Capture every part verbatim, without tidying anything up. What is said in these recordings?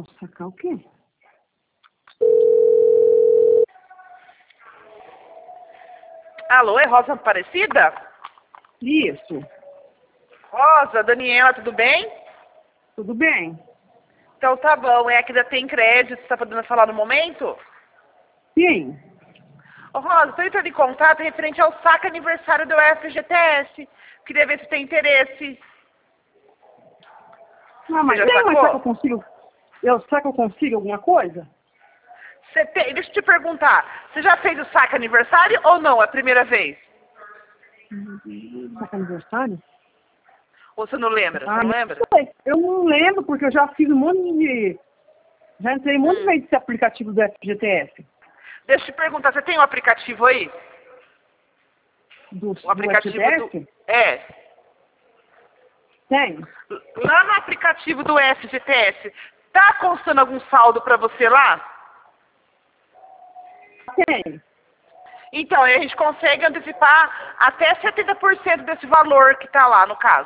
Posso sacar o quê? Alô, é Rosa Aparecida? Isso. Rosa, Daniela, tudo bem? Tudo bem? Então tá bom, é que ainda tem crédito, você tá podendo falar no momento? Sim. Ô Rosa, estou entrando em contato referente ao saque aniversário do F G T S. Queria ver se tem interesse. Ah, mas Você já tem, mas sacou? será que eu consigo? Eu, será que eu consigo alguma coisa? Você tem, deixa eu te perguntar, você já fez o saque aniversário ou não? É a primeira vez? Saca aniversário? Ou você não lembra? Você Ah, não não lembra? sei. Eu não lembro porque eu já fiz um monte de... Já entrei um monte de Hum. vezes nesse aplicativo do F G T S. Deixa eu te perguntar, você tem o um aplicativo aí? Do, O do aplicativo F G do... T S? É. Tem. Lá no aplicativo do F G T S, tá constando algum saldo para você lá? Tem. Então, aí a gente consegue antecipar até setenta por cento desse valor que tá lá, no caso.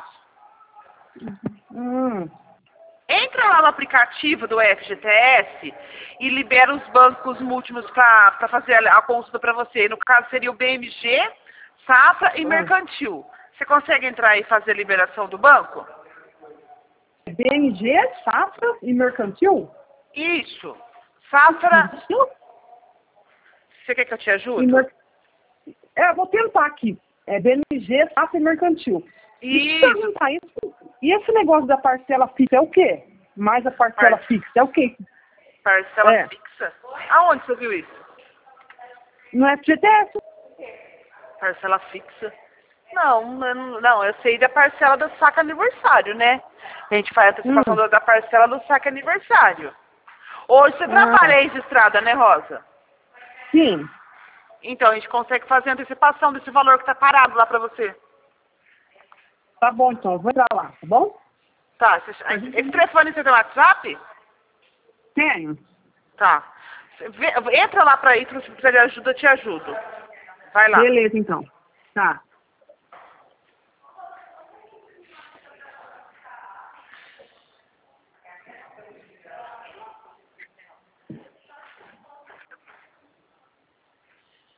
Hum. Entra lá no aplicativo do F G T S e libera os bancos múltiplos para fazer a, a consulta para você. No caso, seria o B M G, Safra e Ah. Mercantil. Você consegue entrar e fazer a liberação do banco? B M G, Safra e Mercantil? Isso. Safra... Mercantil? Você quer que eu te E ajude? mer... É, eu vou tentar aqui. É B M G, Safra e Mercantil. Deixa eu te Isso. perguntar isso. E esse negócio da parcela fixa é o quê? Mais a parcela Par- fixa é o quê? Parcela É. fixa? Aonde você viu isso? No F G T S? Parcela fixa? Não, não, não, eu sei da parcela do saque aniversário, né? A gente faz a antecipação Hum. da da parcela do saque aniversário. Hoje você trabalha Ah, registrada, né, Rosa? sim. Então a gente consegue fazer a antecipação desse valor que tá parado lá pra você. Tá bom, então. Eu vou entrar lá, tá bom? Tá, você- esse telefone você tem WhatsApp? Tenho. Tá. Você vê- Entra lá pra aí, se você precisar de ajuda, eu te ajudo. Vai lá. Beleza, então. Tá.